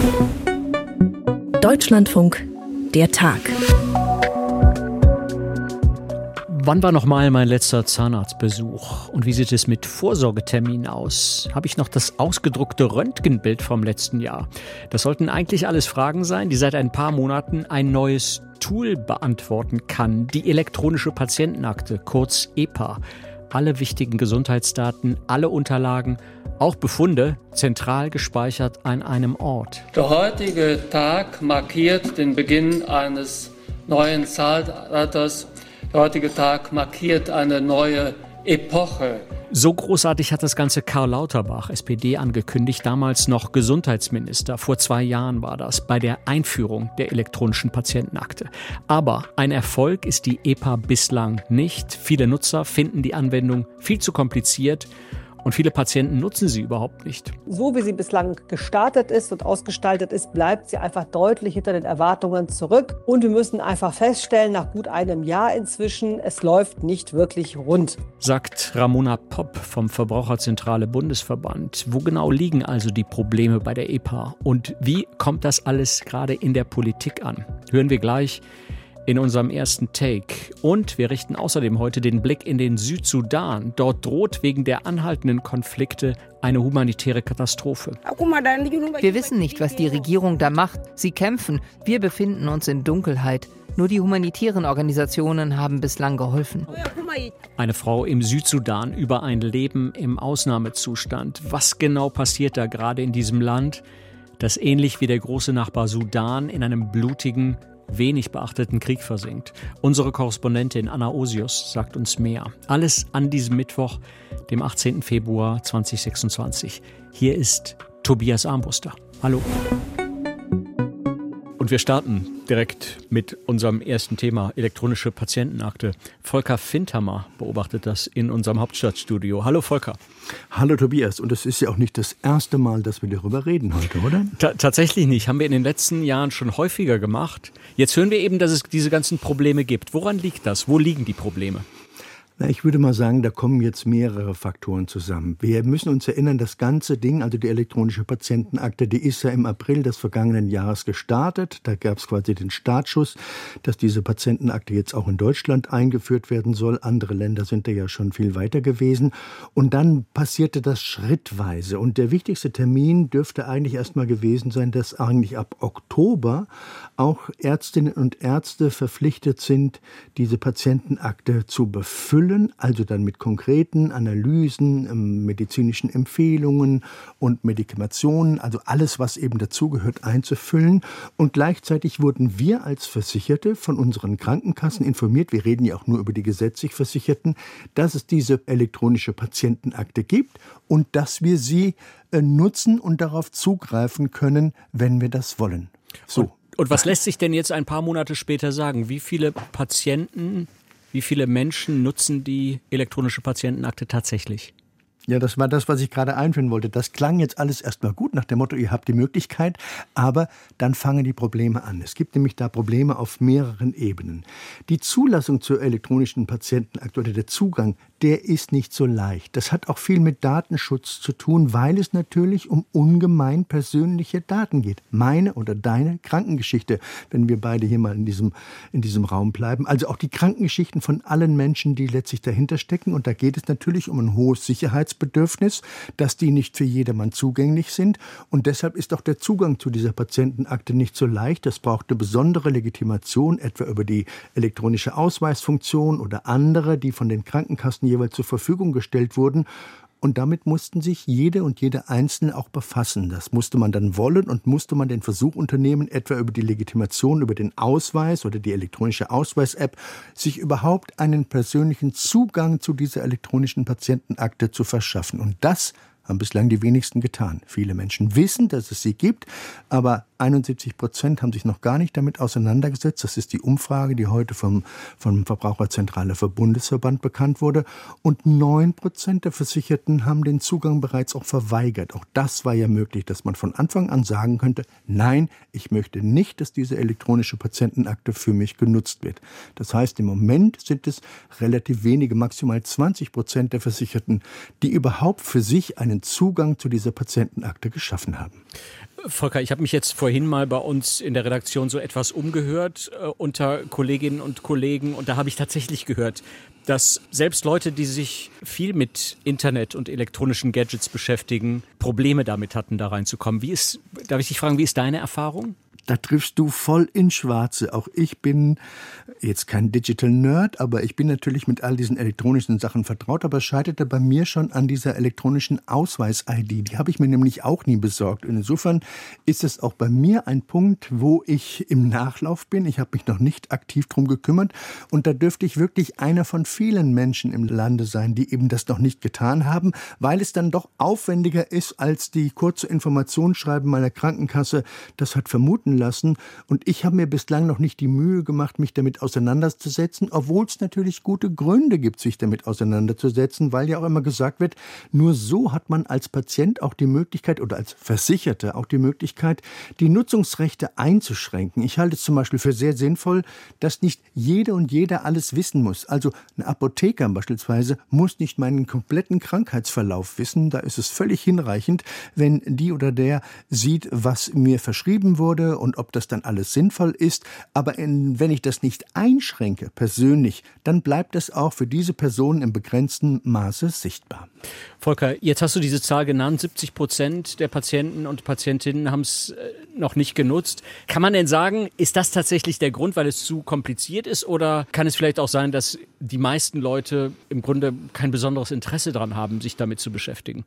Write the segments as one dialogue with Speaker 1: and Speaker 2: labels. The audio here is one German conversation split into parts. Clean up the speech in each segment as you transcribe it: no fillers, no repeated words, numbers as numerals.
Speaker 1: Deutschlandfunk, der Tag.
Speaker 2: Wann war nochmal mein letzter Zahnarztbesuch? Und wie sieht es mit Vorsorgeterminen aus? Habe ich noch das ausgedruckte Röntgenbild vom letzten Jahr? Das sollten eigentlich alles Fragen sein, die seit ein paar Monaten ein neues Tool beantworten kann. Die elektronische Patientenakte, kurz EPA. Alle wichtigen Gesundheitsdaten, alle Unterlagen, auch Befunde, zentral gespeichert an einem Ort.
Speaker 3: Der heutige Tag markiert den Beginn eines neuen Zeitalters. Der heutige Tag markiert eine neue Epoche.
Speaker 2: So großartig hat das Ganze Karl Lauterbach, SPD, angekündigt, damals noch Gesundheitsminister. Vor 2 Jahren war das, bei der Einführung der elektronischen Patientenakte. Aber ein Erfolg ist die EPA bislang nicht. Viele Nutzer finden die Anwendung viel zu kompliziert. Und viele Patienten nutzen sie überhaupt nicht.
Speaker 4: So wie sie bislang gestartet ist und ausgestaltet ist, bleibt sie einfach deutlich hinter den Erwartungen zurück. Und wir müssen einfach feststellen, nach gut einem Jahr inzwischen, es läuft nicht wirklich rund.
Speaker 2: Sagt Ramona Popp vom Verbraucherzentrale Bundesverband. Wo genau liegen also die Probleme bei der EPA? Und wie kommt das alles gerade in der Politik an? Hören wir gleich in unserem ersten Take. Und wir richten außerdem heute den Blick in den Südsudan. Dort droht wegen der anhaltenden Konflikte eine humanitäre Katastrophe.
Speaker 5: Wir wissen nicht, was die Regierung da macht. Sie kämpfen. Wir befinden uns in Dunkelheit. Nur die humanitären Organisationen haben bislang geholfen.
Speaker 2: Eine Frau im Südsudan über ein Leben im Ausnahmezustand. Was genau passiert da gerade in diesem Land, das ähnlich wie der große Nachbar Sudan in einem blutigen, wenig beachteten Krieg versinkt? Unsere Korrespondentin Anna Osius sagt uns mehr. Alles an diesem Mittwoch, dem 18. Februar 2026. Hier ist Tobias Armbruster. Hallo. Und wir starten direkt mit unserem ersten Thema, elektronische Patientenakte. Volker Findhammer beobachtet das in unserem Hauptstadtstudio. Hallo Volker.
Speaker 6: Hallo Tobias. Und es ist ja auch nicht das erste Mal, dass wir darüber reden heute, oder?
Speaker 2: Tatsächlich nicht. Haben wir in den letzten Jahren schon häufiger gemacht. Jetzt hören wir eben, dass es diese ganzen Probleme gibt. Woran liegt das? Wo liegen die Probleme?
Speaker 6: Ich würde mal sagen, da kommen jetzt mehrere Faktoren zusammen. Wir müssen uns erinnern, das ganze Ding, also die elektronische Patientenakte, die ist ja im April des vergangenen Jahres gestartet. Da gab es quasi den Startschuss, dass diese Patientenakte jetzt auch in Deutschland eingeführt werden soll. Andere Länder sind da ja schon viel weiter gewesen. Und dann passierte das schrittweise. Und der wichtigste Termin dürfte eigentlich erst mal gewesen sein, dass eigentlich ab Oktober auch Ärztinnen und Ärzte verpflichtet sind, diese Patientenakte zu befüllen. Also dann mit konkreten Analysen, medizinischen Empfehlungen und Medikationen, also alles, was eben dazugehört, einzufüllen. Und gleichzeitig wurden wir als Versicherte von unseren Krankenkassen informiert, wir reden ja auch nur über die gesetzlich Versicherten, dass es diese elektronische Patientenakte gibt und dass wir sie nutzen und darauf zugreifen können, wenn wir das wollen. So.
Speaker 2: Und was lässt sich denn jetzt ein paar Monate später sagen? Wie viele Menschen nutzen die elektronische Patientenakte tatsächlich?
Speaker 6: Ja, das war das, was ich gerade einführen wollte. Das klang jetzt alles erstmal gut nach dem Motto, ihr habt die Möglichkeit, aber dann fangen die Probleme an. Es gibt nämlich da Probleme auf mehreren Ebenen. Die Zulassung zur elektronischen Patientenakte oder der Zugang, der ist nicht so leicht. Das hat auch viel mit Datenschutz zu tun, weil es natürlich um ungemein persönliche Daten geht. Meine oder deine Krankengeschichte, wenn wir beide hier mal in diesem Raum bleiben. Also auch die Krankengeschichten von allen Menschen, die letztlich dahinter stecken. Und da geht es natürlich um ein hohes Sicherheitsbedürfnis, dass die nicht für jedermann zugänglich sind. Und deshalb ist auch der Zugang zu dieser Patientenakte nicht so leicht. Das braucht eine besondere Legitimation, etwa über die elektronische Ausweisfunktion oder andere, die von den Krankenkassen jeweils zur Verfügung gestellt wurden. Und damit mussten sich jede und jede Einzelne auch befassen. Das musste man dann wollen und musste man den Versuch unternehmen, etwa über die Legitimation, über den Ausweis oder die elektronische Ausweis-App, sich überhaupt einen persönlichen Zugang zu dieser elektronischen Patientenakte zu verschaffen. Und das haben bislang die wenigsten getan. Viele Menschen wissen, dass es sie gibt, aber 71% haben sich noch gar nicht damit auseinandergesetzt. Das ist die Umfrage, die heute vom Verbraucherzentrale für Bundesverband bekannt wurde. Und 9% der Versicherten haben den Zugang bereits auch verweigert. Auch das war ja möglich, dass man von Anfang an sagen könnte, nein, ich möchte nicht, dass diese elektronische Patientenakte für mich genutzt wird. Das heißt, im Moment sind es relativ wenige, maximal 20% der Versicherten, die überhaupt für sich einen einen Zugang zu dieser Patientenakte geschaffen haben.
Speaker 2: Volker, ich habe mich jetzt vorhin mal bei uns in der Redaktion so etwas umgehört unter Kolleginnen und Kollegen und da habe ich tatsächlich gehört, dass selbst Leute, die sich viel mit Internet und elektronischen Gadgets beschäftigen, Probleme damit hatten, da reinzukommen. Darf ich dich fragen, wie ist deine Erfahrung?
Speaker 6: Da triffst du voll ins Schwarze. Auch ich bin jetzt kein Digital Nerd, aber ich bin natürlich mit all diesen elektronischen Sachen vertraut, aber es scheiterte bei mir schon an dieser elektronischen Ausweis-ID. Die habe ich mir nämlich auch nie besorgt. Und insofern ist es auch bei mir ein Punkt, wo ich im Nachlauf bin. Ich habe mich noch nicht aktiv drum gekümmert und da dürfte ich wirklich einer von vielen Menschen im Lande sein, die eben das noch nicht getan haben, weil es dann doch aufwendiger ist als die kurze Informationsschreiben meiner Krankenkasse. Das hat vermuten lassen und ich habe mir bislang noch nicht die Mühe gemacht, mich damit auseinanderzusetzen, obwohl es natürlich gute Gründe gibt, sich damit auseinanderzusetzen, weil ja auch immer gesagt wird, nur so hat man als Patient auch die Möglichkeit oder als Versicherter auch die Möglichkeit, die Nutzungsrechte einzuschränken. Ich halte es zum Beispiel für sehr sinnvoll, dass nicht jede und jeder alles wissen muss. Also ein Apotheker beispielsweise muss nicht meinen kompletten Krankheitsverlauf wissen. Da ist es völlig hinreichend, wenn die oder der sieht, was mir verschrieben wurde und ob das dann alles sinnvoll ist. Aber wenn ich das nicht einschränke, persönlich, dann bleibt es auch für diese Personen im begrenzten Maße sichtbar.
Speaker 2: Volker, jetzt hast du diese Zahl genannt, 70% der Patienten und Patientinnen haben es noch nicht genutzt. Kann man denn sagen, ist das tatsächlich der Grund, weil es zu kompliziert ist? Oder kann es vielleicht auch sein, dass die meisten Leute im Grunde kein besonderes Interesse daran haben, sich damit zu beschäftigen?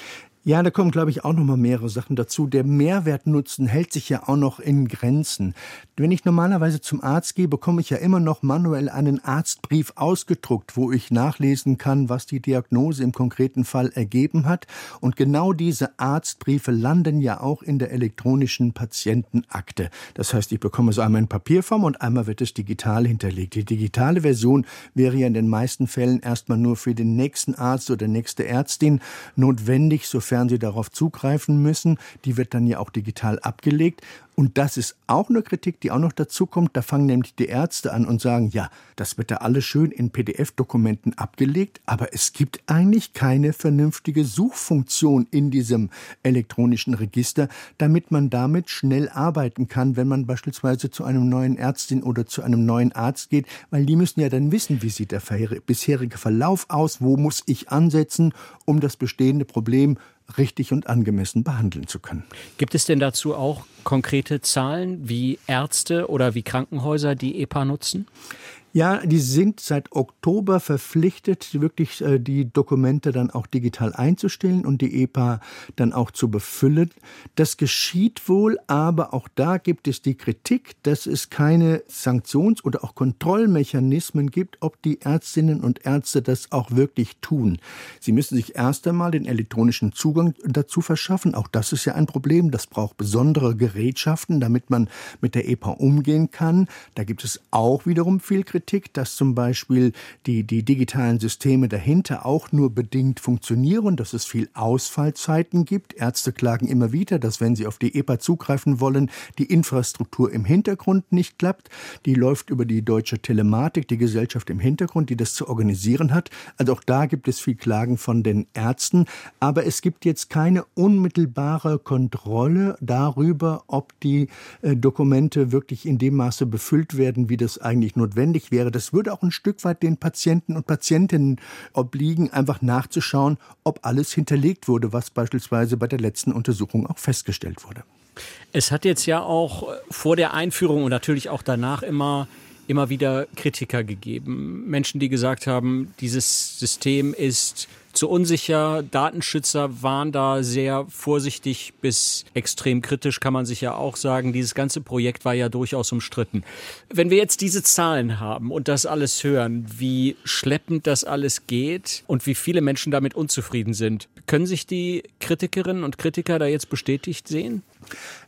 Speaker 6: Ja, da kommen, glaube ich, auch noch mal mehrere Sachen dazu. Der Mehrwertnutzen hält sich ja auch noch in Grenzen. Wenn ich normalerweise zum Arzt gehe, bekomme ich ja immer noch manuell einen Arztbrief ausgedruckt, wo ich nachlesen kann, was die Diagnose im konkreten Fall ergeben hat. Und genau diese Arztbriefe landen ja auch in der elektronischen Patientenakte. Das heißt, ich bekomme so einmal in Papierform und einmal wird es digital hinterlegt. Die digitale Version wäre ja in den meisten Fällen erstmal nur für den nächsten Arzt oder nächste Ärztin notwendig, sofern sie darauf zugreifen müssen. Die wird dann ja auch digital abgelegt. Und das ist auch eine Kritik, die auch noch dazu kommt. Da fangen nämlich die Ärzte an und sagen, ja, das wird da alles schön in PDF-Dokumenten abgelegt, aber es gibt eigentlich keine vernünftige Suchfunktion in diesem elektronischen Register, damit man damit schnell arbeiten kann, wenn man beispielsweise zu einem neuen Ärztin oder zu einem neuen Arzt geht, weil die müssen ja dann wissen, wie sieht der bisherige Verlauf aus, wo muss ich ansetzen, um das bestehende Problem richtig und angemessen behandeln zu können.
Speaker 2: Gibt es denn dazu auch konkrete Zahlen, wie Ärzte oder wie Krankenhäuser die EPA nutzen?
Speaker 6: Ja, die sind seit Oktober verpflichtet, wirklich die Dokumente dann auch digital einzustellen und die EPA dann auch zu befüllen. Das geschieht wohl, aber auch da gibt es die Kritik, dass es keine Sanktions- oder auch Kontrollmechanismen gibt, ob die Ärztinnen und Ärzte das auch wirklich tun. Sie müssen sich erst einmal den elektronischen Zugang dazu verschaffen. Auch das ist ja ein Problem. Das braucht besondere Gerätschaften, damit man mit der EPA umgehen kann. Da gibt es auch wiederum viel Kritik, dass zum Beispiel die digitalen Systeme dahinter auch nur bedingt funktionieren, dass es viel Ausfallzeiten gibt. Ärzte klagen immer wieder, dass wenn sie auf die EPA zugreifen wollen, die Infrastruktur im Hintergrund nicht klappt. Die läuft über die Deutsche Telematik, die Gesellschaft im Hintergrund, die das zu organisieren hat. Also auch da gibt es viel Klagen von den Ärzten. Aber es gibt jetzt keine unmittelbare Kontrolle darüber, ob die Dokumente wirklich in dem Maße befüllt werden, wie das eigentlich notwendig wäre. Das würde auch ein Stück weit den Patienten und Patientinnen obliegen, einfach nachzuschauen, ob alles hinterlegt wurde, was beispielsweise bei der letzten Untersuchung auch festgestellt wurde.
Speaker 2: Es hat jetzt ja auch vor der Einführung und natürlich auch danach immer wieder Kritiker gegeben. Menschen, die gesagt haben, dieses System ist zu unsicher. Datenschützer waren da sehr vorsichtig bis extrem kritisch, kann man sich ja auch sagen. Dieses ganze Projekt war ja durchaus umstritten. Wenn wir jetzt diese Zahlen haben und das alles hören, wie schleppend das alles geht und wie viele Menschen damit unzufrieden sind, können sich die Kritikerinnen und Kritiker da jetzt bestätigt sehen?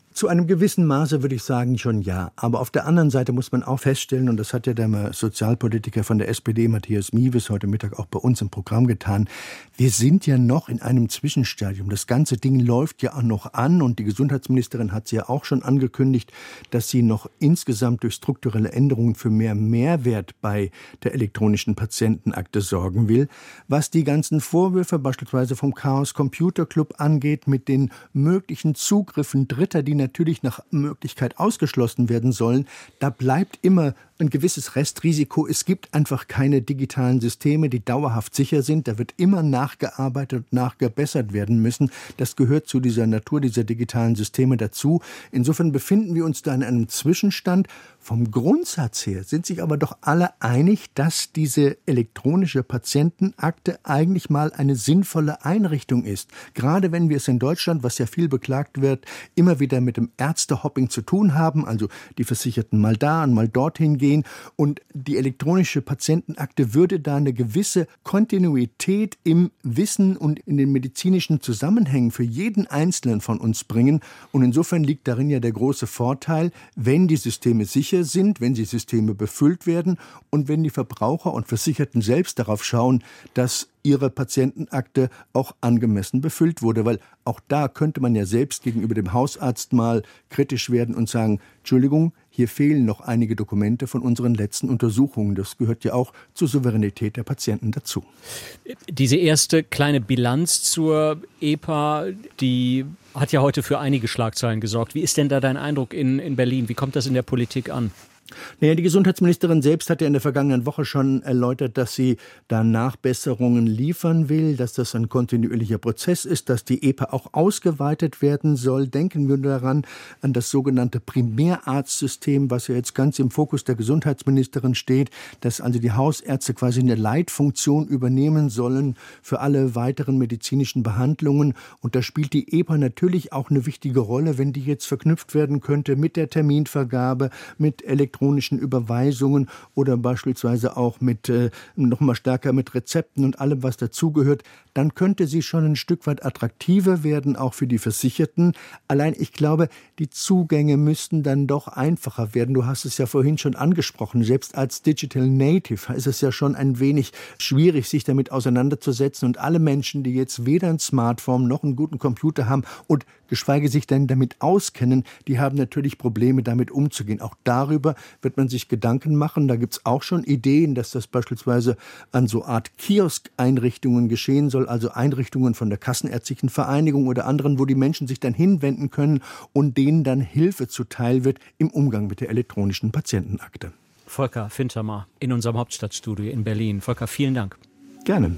Speaker 6: Zu einem gewissen Maße würde ich sagen, schon ja. Aber auf der anderen Seite muss man auch feststellen, und das hat ja der Sozialpolitiker von der SPD, Matthias Miewes, heute Mittag auch bei uns im Programm getan, wir sind ja noch in einem Zwischenstadium. Das ganze Ding läuft ja auch noch an und die Gesundheitsministerin hat sie ja auch schon angekündigt, dass sie noch insgesamt durch strukturelle Änderungen für mehr Mehrwert bei der elektronischen Patientenakte sorgen will. Was die ganzen Vorwürfe beispielsweise vom Chaos Computer Club angeht, mit den möglichen Zugriffen Dritter, die natürlich nach Möglichkeit ausgeschlossen werden sollen, da bleibt immer ein gewisses Restrisiko. Es gibt einfach keine digitalen Systeme, die dauerhaft sicher sind. Da wird immer nachgearbeitet und nachgebessert werden müssen. Das gehört zu dieser Natur dieser digitalen Systeme dazu. Insofern befinden wir uns da in einem Zwischenstand. Vom Grundsatz her sind sich aber doch alle einig, dass diese elektronische Patientenakte eigentlich mal eine sinnvolle Einrichtung ist. Gerade wenn wir es in Deutschland, was ja viel beklagt wird, immer wieder mit dem Ärztehopping zu tun haben, also die Versicherten mal da und mal dorthin gehen. Und die elektronische Patientenakte würde da eine gewisse Kontinuität im Wissen und in den medizinischen Zusammenhängen für jeden Einzelnen von uns bringen. Und insofern liegt darin ja der große Vorteil, wenn die Systeme sicher sind, wenn die Systeme befüllt werden und wenn die Verbraucher und Versicherten selbst darauf schauen, dass ihre Patientenakte auch angemessen befüllt wurde. Weil auch da könnte man ja selbst gegenüber dem Hausarzt mal kritisch werden und sagen, Entschuldigung, hier fehlen noch einige Dokumente von unseren letzten Untersuchungen. Das gehört ja auch zur Souveränität der Patienten dazu.
Speaker 2: Diese erste kleine Bilanz zur EPA, die hat ja heute für einige Schlagzeilen gesorgt. Wie ist denn da dein Eindruck in Berlin? Wie kommt das in der Politik an?
Speaker 6: Naja, die Gesundheitsministerin selbst hat ja in der vergangenen Woche schon erläutert, dass sie da Nachbesserungen liefern will, dass das ein kontinuierlicher Prozess ist, dass die EPA auch ausgeweitet werden soll. Denken wir daran an das sogenannte Primärarztsystem, was ja jetzt ganz im Fokus der Gesundheitsministerin steht, dass also die Hausärzte quasi eine Leitfunktion übernehmen sollen für alle weiteren medizinischen Behandlungen. Und da spielt die EPA natürlich auch eine wichtige Rolle, wenn die jetzt verknüpft werden könnte mit der Terminvergabe, mit elektronischen Überweisungen oder beispielsweise auch mit noch mal stärker mit Rezepten und allem, was dazugehört, dann könnte sie schon ein Stück weit attraktiver werden, auch für die Versicherten. Allein ich glaube, die Zugänge müssten dann doch einfacher werden. Du hast es ja vorhin schon angesprochen. Selbst als Digital Native ist es ja schon ein wenig schwierig, sich damit auseinanderzusetzen. Und alle Menschen, die jetzt weder ein Smartphone noch einen guten Computer haben und geschweige sich dann damit auskennen, die haben natürlich Probleme, damit umzugehen. Auch darüber wird man sich Gedanken machen. Da gibt es auch schon Ideen, dass das beispielsweise an so Art Kiosk-Einrichtungen geschehen soll, also Einrichtungen von der Kassenärztlichen Vereinigung oder anderen, wo die Menschen sich dann hinwenden können und denen dann Hilfe zuteil wird im Umgang mit der elektronischen Patientenakte.
Speaker 2: Volker Fintermer in unserem Hauptstadtstudio in Berlin. Volker, vielen Dank.
Speaker 6: Gerne.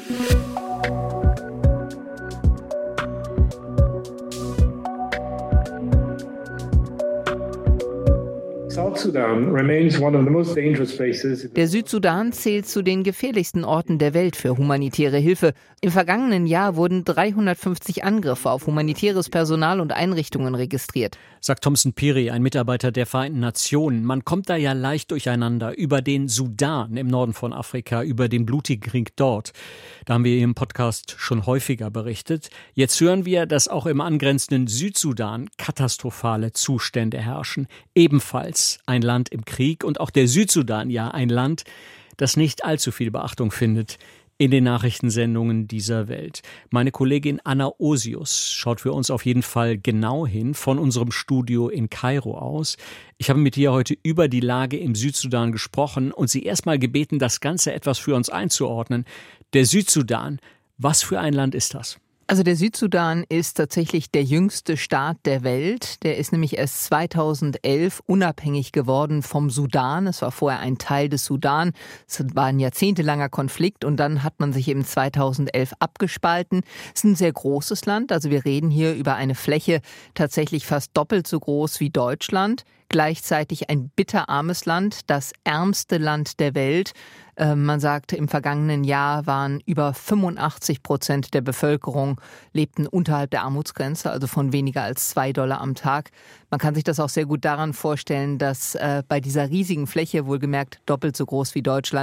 Speaker 5: Der Südsudan zählt zu den gefährlichsten Orten der Welt für humanitäre Hilfe. Im vergangenen Jahr wurden 350 Angriffe auf humanitäres Personal und Einrichtungen registriert.
Speaker 2: Sagt Thomson Phiri, ein Mitarbeiter der Vereinten Nationen. Man kommt da ja leicht durcheinander über den Sudan im Norden von Afrika, über den blutigen Krieg dort. Da haben wir im Podcast schon häufiger berichtet. Jetzt hören wir, dass auch im angrenzenden Südsudan katastrophale Zustände herrschen. Ebenfalls ein Land im Krieg und auch der Südsudan ja ein Land, das nicht allzu viel Beachtung findet in den Nachrichtensendungen dieser Welt. Meine Kollegin Anna Osius schaut für uns auf jeden Fall genau hin von unserem Studio in Kairo aus. Ich habe mit ihr heute über die Lage im Südsudan gesprochen und sie erstmal gebeten, das Ganze etwas für uns einzuordnen. Der Südsudan, was für ein Land ist das?
Speaker 5: Also der Südsudan ist tatsächlich der jüngste Staat der Welt. Der ist nämlich erst 2011 unabhängig geworden vom Sudan. Es war vorher ein Teil des Sudan. Es war ein jahrzehntelanger Konflikt und dann hat man sich eben 2011 abgespalten. Es ist ein sehr großes Land. Also wir reden hier über eine Fläche tatsächlich fast doppelt so groß wie Deutschland. Gleichzeitig ein bitterarmes Land, das ärmste Land der Welt. Man sagt, im vergangenen Jahr waren über 85% der Bevölkerung lebten unterhalb der Armutsgrenze, also von weniger als $2 am Tag. Man kann sich das auch sehr gut daran vorstellen, dass bei dieser riesigen Fläche, wohlgemerkt doppelt so groß wie Deutschland,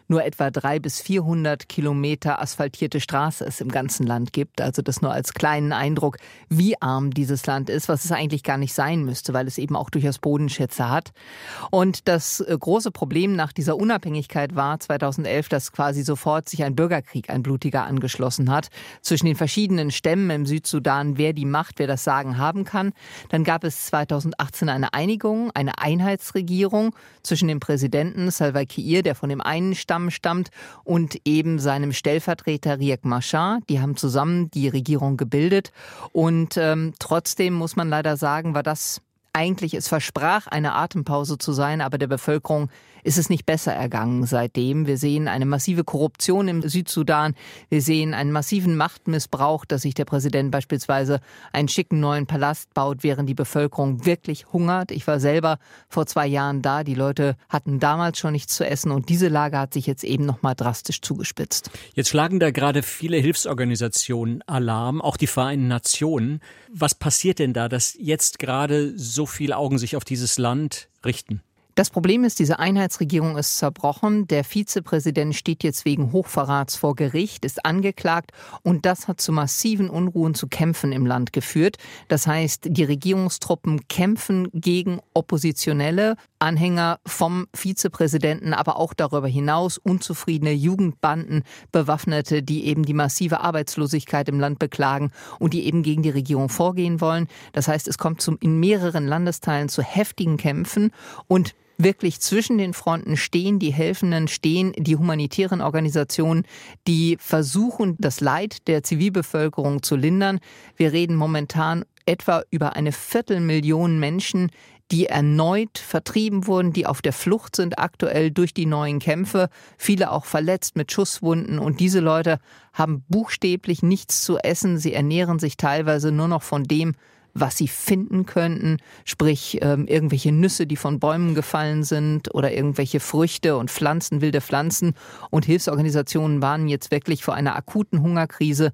Speaker 5: nur etwa 300 bis 400 Kilometer asphaltierte Straße es im ganzen Land gibt. Also das nur als kleinen Eindruck, wie arm dieses Land ist, was es eigentlich gar nicht sein müsste, weil es eben auch durchaus Bodenschätze hat. Und das große Problem nach dieser Unabhängigkeit war 2011, dass quasi sofort sich ein Bürgerkrieg, ein blutiger, angeschlossen hat zwischen den verschiedenen Stämmen im Südsudan, wer die Macht, wer das Sagen haben kann. Dann gab es 2018 eine Einigung, eine Einheitsregierung zwischen dem Präsidenten Salva Kiir, der von dem einen Stamm stammt, und eben seinem Stellvertreter Riek Machar. Die haben zusammen die Regierung gebildet. Und trotzdem muss man leider sagen, war das eigentlich, es versprach, eine Atempause zu sein, aber der Bevölkerung ist es nicht besser ergangen seitdem. Wir sehen eine massive Korruption im Südsudan. Wir sehen einen massiven Machtmissbrauch, dass sich der Präsident beispielsweise einen schicken neuen Palast baut, während die Bevölkerung wirklich hungert. Ich war selber vor 2 Jahren da. Die Leute hatten damals schon nichts zu essen und diese Lage hat sich jetzt eben noch mal drastisch zugespitzt.
Speaker 2: Jetzt schlagen da gerade viele Hilfsorganisationen Alarm, auch die Vereinten Nationen. Was passiert denn da, dass jetzt gerade so viele Augen sich auf dieses Land richten?
Speaker 5: Das Problem ist, diese Einheitsregierung ist zerbrochen. Der Vizepräsident steht jetzt wegen Hochverrats vor Gericht, ist angeklagt und das hat zu massiven Unruhen, zu Kämpfen im Land geführt. Das heißt, die Regierungstruppen kämpfen gegen Oppositionelle, Anhänger vom Vizepräsidenten, aber auch darüber hinaus unzufriedene Jugendbanden, Bewaffnete, die eben die massive Arbeitslosigkeit im Land beklagen und die eben gegen die Regierung vorgehen wollen. Das heißt, es kommt in mehreren Landesteilen zu heftigen Kämpfen und wirklich zwischen den Fronten stehen die Helfenden, stehen die humanitären Organisationen, die versuchen, das Leid der Zivilbevölkerung zu lindern. Wir reden momentan etwa über 250.000 Menschen, die erneut vertrieben wurden, die auf der Flucht sind aktuell durch die neuen Kämpfe, viele auch verletzt mit Schusswunden. Und diese Leute haben buchstäblich nichts zu essen. Sie ernähren sich teilweise nur noch von dem, was sie finden könnten, sprich irgendwelche Nüsse, die von Bäumen gefallen sind oder irgendwelche Früchte und Pflanzen, wilde Pflanzen. Und Hilfsorganisationen warnen jetzt wirklich vor einer akuten Hungerkrise.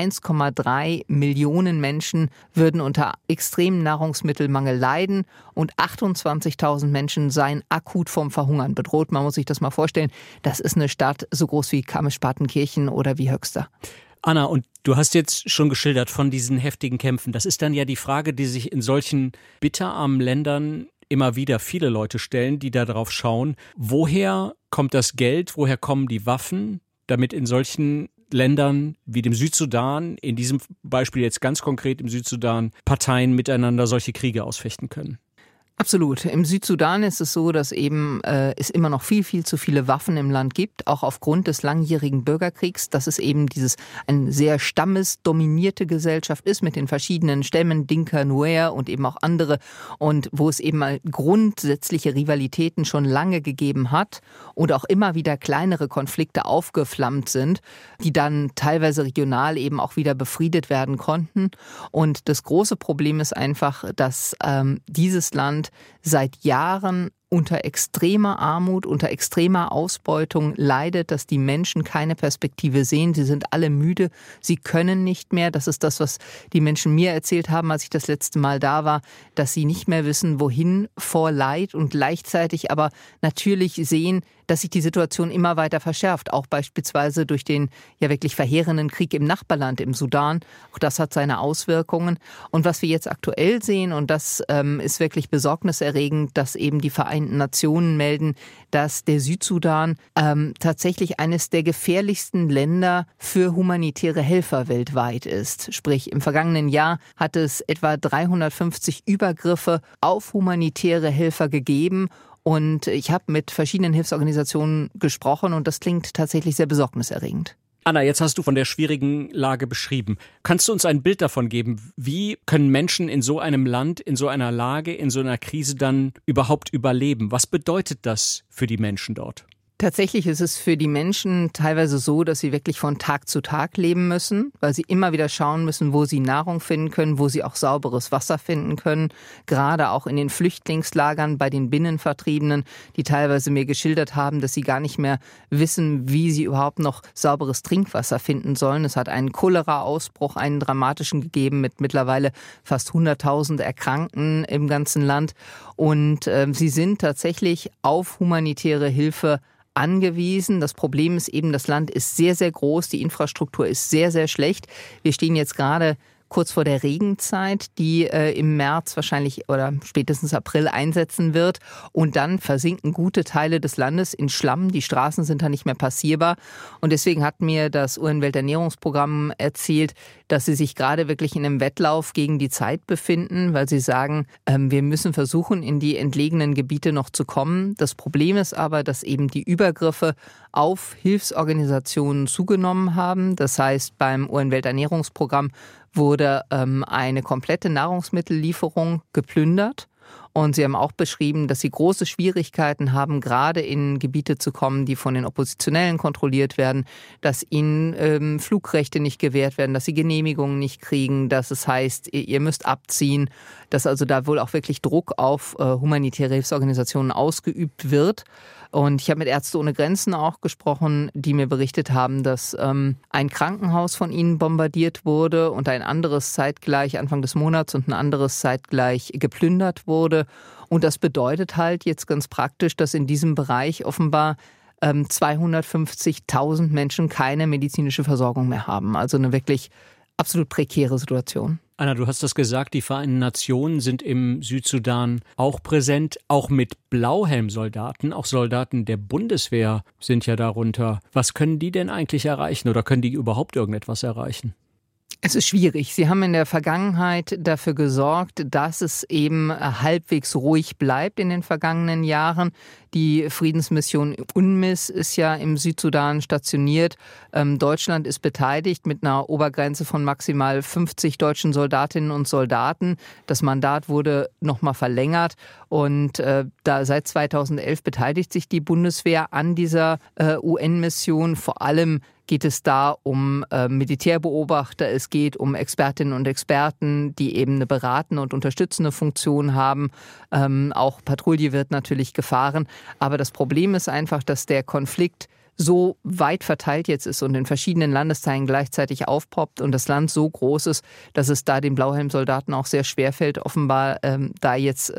Speaker 5: 1,3 Millionen Menschen würden unter extremem Nahrungsmittelmangel leiden und 28.000 Menschen seien akut vom Verhungern bedroht. Man muss sich das mal vorstellen, das ist eine Stadt so groß wie Garmisch-Partenkirchen oder wie Höxter.
Speaker 2: Anna, und du hast jetzt schon geschildert von diesen heftigen Kämpfen. Das ist dann ja die Frage, die sich in solchen bitterarmen Ländern immer wieder viele Leute stellen, die da drauf schauen. Woher kommt das Geld, woher kommen die Waffen, damit in solchen Ländern wie dem Südsudan, in diesem Beispiel jetzt ganz konkret im Südsudan, Parteien miteinander solche Kriege ausfechten können?
Speaker 5: Absolut. Im Südsudan ist es so, dass eben es immer noch viel, viel zu viele Waffen im Land gibt, auch aufgrund des langjährigen Bürgerkriegs, dass es eben eine sehr stammesdominierte Gesellschaft ist mit den verschiedenen Stämmen, Dinka, Nuer und eben auch andere und wo es eben grundsätzliche Rivalitäten schon lange gegeben hat und auch immer wieder kleinere Konflikte aufgeflammt sind, die dann teilweise regional eben auch wieder befriedet werden konnten. Und das große Problem ist einfach, dass dieses Land seit Jahren unter extremer Armut, unter extremer Ausbeutung leidet, dass die Menschen keine Perspektive sehen. Sie sind alle müde, sie können nicht mehr. Das ist das, was die Menschen mir erzählt haben, als ich das letzte Mal da war, dass sie nicht mehr wissen, wohin vor Leid und gleichzeitig aber natürlich sehen, dass sich die Situation immer weiter verschärft, auch beispielsweise durch den ja wirklich verheerenden Krieg im Nachbarland, im Sudan. Auch das hat seine Auswirkungen. Und was wir jetzt aktuell sehen, und das ist wirklich besorgniserregend, dass eben die Vereinten Nationen melden, dass der Südsudan tatsächlich eines der gefährlichsten Länder für humanitäre Helfer weltweit ist. Sprich, im vergangenen Jahr hat es etwa 350 Übergriffe auf humanitäre Helfer gegeben. Und ich habe mit verschiedenen Hilfsorganisationen gesprochen und das klingt tatsächlich sehr besorgniserregend.
Speaker 2: Anna, jetzt hast du von der schwierigen Lage beschrieben. Kannst du uns ein Bild davon geben, wie können Menschen in so einem Land, in so einer Lage, in so einer Krise dann überhaupt überleben? Was bedeutet das für die Menschen dort?
Speaker 5: Tatsächlich ist es für die Menschen teilweise so, dass sie wirklich von Tag zu Tag leben müssen, weil sie immer wieder schauen müssen, wo sie Nahrung finden können, wo sie auch sauberes Wasser finden können. Gerade auch in den Flüchtlingslagern bei den Binnenvertriebenen, die teilweise mir geschildert haben, dass sie gar nicht mehr wissen, wie sie überhaupt noch sauberes Trinkwasser finden sollen. Es hat einen Cholera-Ausbruch, einen dramatischen gegeben mit mittlerweile fast 100.000 Erkrankten im ganzen Land. Und sie sind tatsächlich auf humanitäre Hilfe angewiesen. Das Problem ist eben, das Land ist sehr, sehr groß, die Infrastruktur ist sehr, sehr schlecht. Wir stehen jetzt gerade kurz vor der Regenzeit, die im März wahrscheinlich oder spätestens April einsetzen wird. Und dann versinken gute Teile des Landes in Schlamm. Die Straßen sind da nicht mehr passierbar. Und deswegen hat mir das UN-Welternährungsprogramm erzählt, dass sie sich gerade wirklich in einem Wettlauf gegen die Zeit befinden, weil sie sagen, wir müssen versuchen, in die entlegenen Gebiete noch zu kommen. Das Problem ist aber, dass eben die Übergriffe auf Hilfsorganisationen zugenommen haben. Das heißt, beim UN-Welternährungsprogramm wurde eine komplette Nahrungsmittellieferung geplündert. Und sie haben auch beschrieben, dass sie große Schwierigkeiten haben, gerade in Gebiete zu kommen, die von den Oppositionellen kontrolliert werden, dass ihnen Flugrechte nicht gewährt werden, dass sie Genehmigungen nicht kriegen, dass es heißt, ihr müsst abziehen, dass also da wohl auch wirklich Druck auf humanitäre Hilfsorganisationen ausgeübt wird. Und ich habe mit Ärzte ohne Grenzen auch gesprochen, die mir berichtet haben, dass ein Krankenhaus von ihnen bombardiert wurde und ein anderes zeitgleich Anfang des Monats und ein anderes zeitgleich geplündert wurde. Und das bedeutet halt jetzt ganz praktisch, dass in diesem Bereich offenbar 250.000 Menschen keine medizinische Versorgung mehr haben. Also eine wirklich absolut prekäre Situation.
Speaker 2: Anna, du hast das gesagt, die Vereinten Nationen sind im Südsudan auch präsent, auch mit Blauhelmsoldaten, auch Soldaten der Bundeswehr sind ja darunter. Was können die denn eigentlich erreichen oder können die überhaupt irgendetwas erreichen?
Speaker 5: Es ist schwierig. Sie haben in der Vergangenheit dafür gesorgt, dass es eben halbwegs ruhig bleibt in den vergangenen Jahren. Die Friedensmission UNMISS ist ja im Südsudan stationiert. Deutschland ist beteiligt mit einer Obergrenze von maximal 50 deutschen Soldatinnen und Soldaten. Das Mandat wurde nochmal verlängert und da seit 2011 beteiligt sich die Bundeswehr an dieser UN-Mission. Vor allem geht es da um Militärbeobachter, es geht um Expertinnen und Experten, die eben eine beratende und unterstützende Funktion haben. Auch Patrouille wird natürlich gefahren. Aber das Problem ist einfach, dass der Konflikt so weit verteilt jetzt ist und in verschiedenen Landesteilen gleichzeitig aufpoppt und das Land so groß ist, dass es da den Blauhelmsoldaten auch sehr schwerfällt, offenbar da jetzt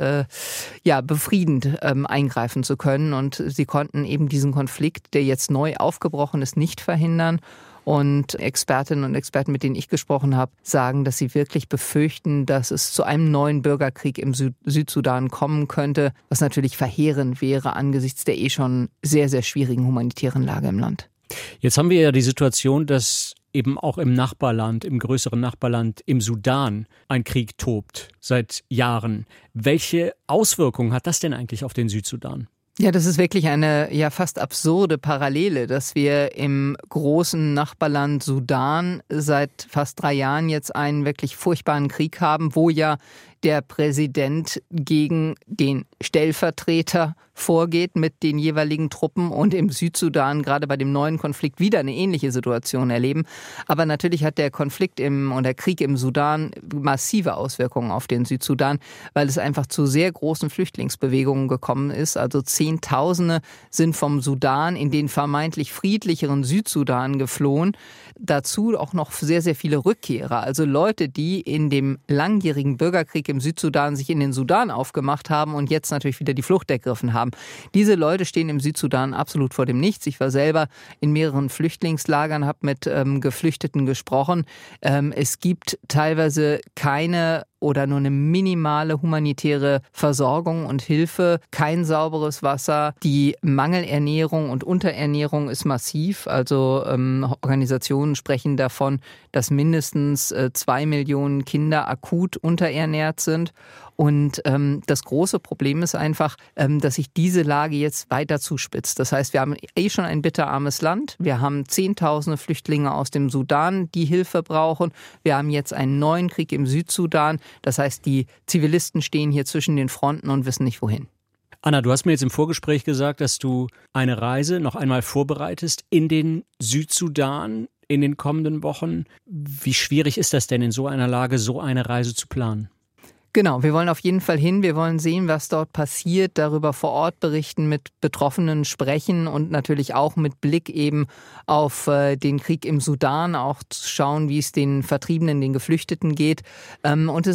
Speaker 5: befriedend eingreifen zu können. Und sie konnten eben diesen Konflikt, der jetzt neu aufgebrochen ist, nicht verhindern. Und Expertinnen und Experten, mit denen ich gesprochen habe, sagen, dass sie wirklich befürchten, dass es zu einem neuen Bürgerkrieg im Südsudan kommen könnte, was natürlich verheerend wäre angesichts der schon sehr, sehr schwierigen humanitären Lage im Land.
Speaker 2: Jetzt haben wir ja die Situation, dass eben auch im Nachbarland, im größeren Nachbarland, im Sudan, ein Krieg tobt seit Jahren. Welche Auswirkungen hat das denn eigentlich auf den Südsudan?
Speaker 5: Ja, das ist wirklich eine fast absurde Parallele, dass wir im großen Nachbarland Sudan seit fast 3 Jahren jetzt einen wirklich furchtbaren Krieg haben, wo ja der Präsident gegen den Stellvertreter vorgeht mit den jeweiligen Truppen und im Südsudan gerade bei dem neuen Konflikt wieder eine ähnliche Situation erleben. Aber natürlich hat der Konflikt und der Krieg im Sudan massive Auswirkungen auf den Südsudan, weil es einfach zu sehr großen Flüchtlingsbewegungen gekommen ist. Also Zehntausende sind vom Sudan in den vermeintlich friedlicheren Südsudan geflohen. Dazu auch noch sehr, sehr viele Rückkehrer, also Leute, die in dem langjährigen Bürgerkrieg im Südsudan sich in den Sudan aufgemacht haben und jetzt natürlich wieder die Flucht ergriffen haben. Diese Leute stehen im Südsudan absolut vor dem Nichts. Ich war selber in mehreren Flüchtlingslagern, habe mit Geflüchteten gesprochen. Es gibt teilweise keine oder nur eine minimale humanitäre Versorgung und Hilfe, kein sauberes Wasser. Die Mangelernährung und Unterernährung ist massiv. Also Organisationen sprechen davon, dass mindestens 2 Millionen Kinder akut unterernährt sind. Und das große Problem ist einfach, dass sich diese Lage jetzt weiter zuspitzt. Das heißt, wir haben schon ein bitterarmes Land. Wir haben Zehntausende Flüchtlinge aus dem Sudan, die Hilfe brauchen. Wir haben jetzt einen neuen Krieg im Südsudan. Das heißt, die Zivilisten stehen hier zwischen den Fronten und wissen nicht, wohin.
Speaker 2: Anna, du hast mir jetzt im Vorgespräch gesagt, dass du eine Reise noch einmal vorbereitest in den Südsudan in den kommenden Wochen. Wie schwierig ist das denn in so einer Lage, so eine Reise zu planen?
Speaker 5: Genau, wir wollen auf jeden Fall hin. Wir wollen sehen, was dort passiert, darüber vor Ort berichten, mit Betroffenen sprechen und natürlich auch mit Blick eben auf den Krieg im Sudan, auch zu schauen, wie es den Vertriebenen, den Geflüchteten geht. Und es ist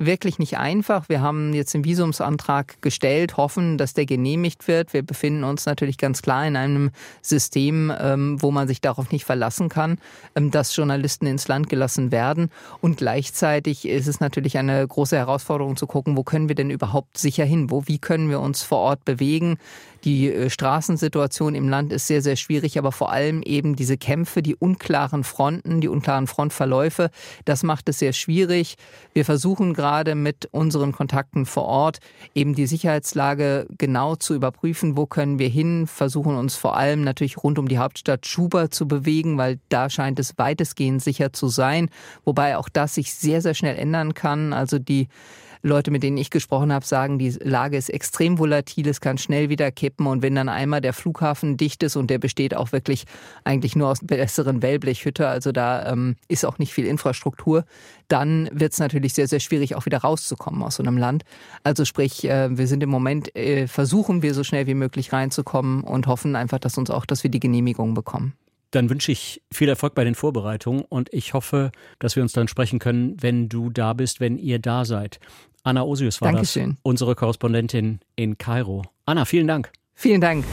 Speaker 5: wirklich nicht einfach. Wir haben jetzt den Visumsantrag gestellt, hoffen, dass der genehmigt wird. Wir befinden uns natürlich ganz klar in einem System, wo man sich darauf nicht verlassen kann, dass Journalisten ins Land gelassen werden. Und gleichzeitig ist es natürlich eine große Herausforderung zu gucken, wo können wir denn überhaupt sicher hin? Wie können wir uns vor Ort bewegen? Die Straßensituation im Land ist sehr, sehr schwierig, aber vor allem eben diese Kämpfe, die unklaren Fronten, die unklaren Frontverläufe, das macht es sehr schwierig. Wir versuchen gerade mit unseren Kontakten vor Ort eben die Sicherheitslage genau zu überprüfen. Wo können wir hin? Versuchen uns vor allem natürlich rund um die Hauptstadt Juba zu bewegen, weil da scheint es weitestgehend sicher zu sein. Wobei auch das sich sehr, sehr schnell ändern kann. Also die Leute, mit denen ich gesprochen habe, sagen, die Lage ist extrem volatil, es kann schnell wieder kippen und wenn dann einmal der Flughafen dicht ist und der besteht auch wirklich eigentlich nur aus besseren Wellblechhütte, also da ist auch nicht viel Infrastruktur, dann wird es natürlich sehr, sehr schwierig, auch wieder rauszukommen aus so einem Land. Also sprich, wir sind im Moment, versuchen wir so schnell wie möglich reinzukommen und hoffen einfach, dass wir die Genehmigung bekommen.
Speaker 2: Dann wünsche ich viel Erfolg bei den Vorbereitungen und ich hoffe, dass wir uns dann sprechen können, wenn du da bist, wenn ihr da seid. Anna Osius war
Speaker 5: Dankeschön.
Speaker 2: Das, unsere Korrespondentin in Kairo. Anna, vielen Dank.
Speaker 5: Vielen Dank.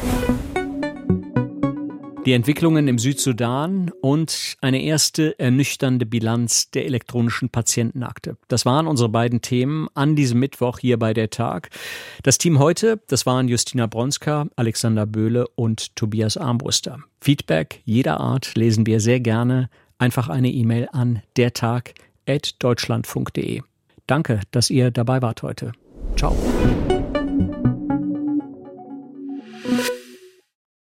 Speaker 2: Die Entwicklungen im Südsudan und eine erste ernüchternde Bilanz der elektronischen Patientenakte. Das waren unsere beiden Themen an diesem Mittwoch hier bei der Tag. Das Team heute, das waren Justina Bronska, Alexander Böhle und Tobias Armbruster. Feedback jeder Art lesen wir sehr gerne. Einfach eine E-Mail an dertag@deutschlandfunk.de. Danke, dass ihr dabei wart heute. Ciao.